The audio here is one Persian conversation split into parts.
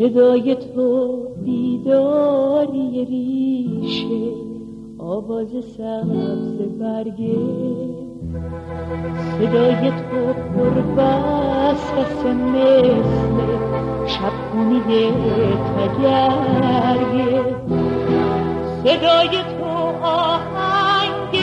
صدای تو بیداری ریشه، آواز سبز برگه، صدای تو پروسوس مثل شبخونی تگرگه، صدای تو آهنگ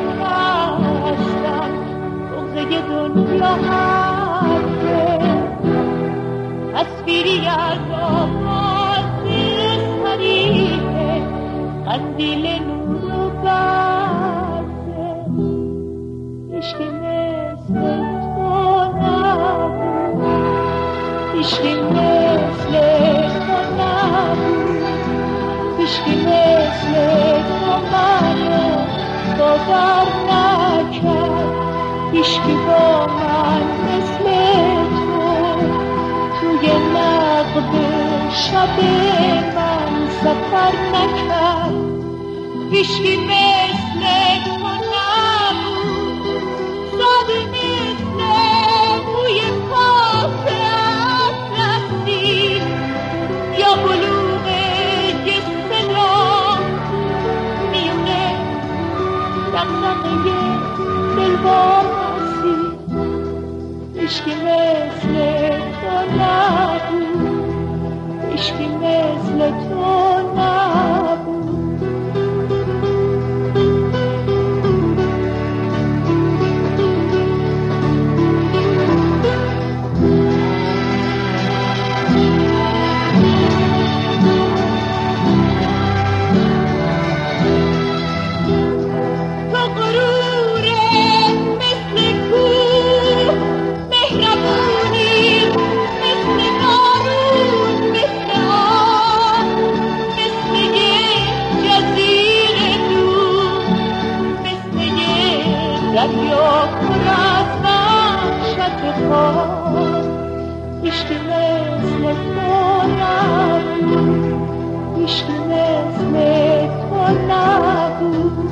شکستن بغضه دنیا حرفه، تصویری از آواز صریحه، قندیل نور و برده، عشقی مثل تو نبود، عشقی مثل تو نبود، عشقی مثل تو منو باور نکرد، عشقی با من مثل توی نقب شب من سفر نکرد، عشقی مثل تو نبود، ساده مثل بوی پاس اطلسی یا بلوغ یه صدا میونه دقدقه دلواسی، عشقی مثل تو نبود، عشقی مثل تو نبود. دریا پر از وحشت خواست، عشقی مثل تو نبود، عشقی مثل تو نبود.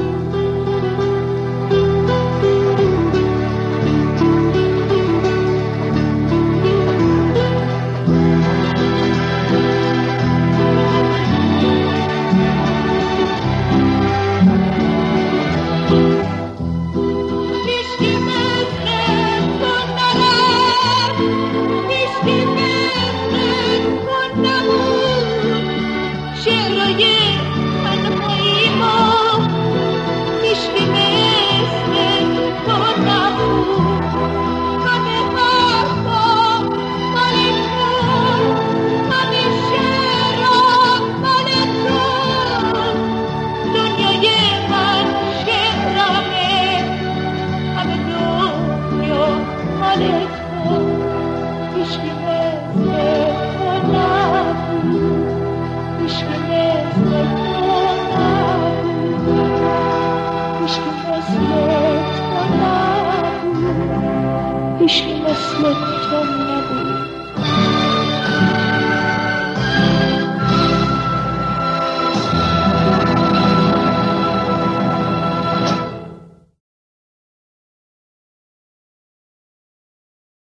عشقی مثل تو نبود.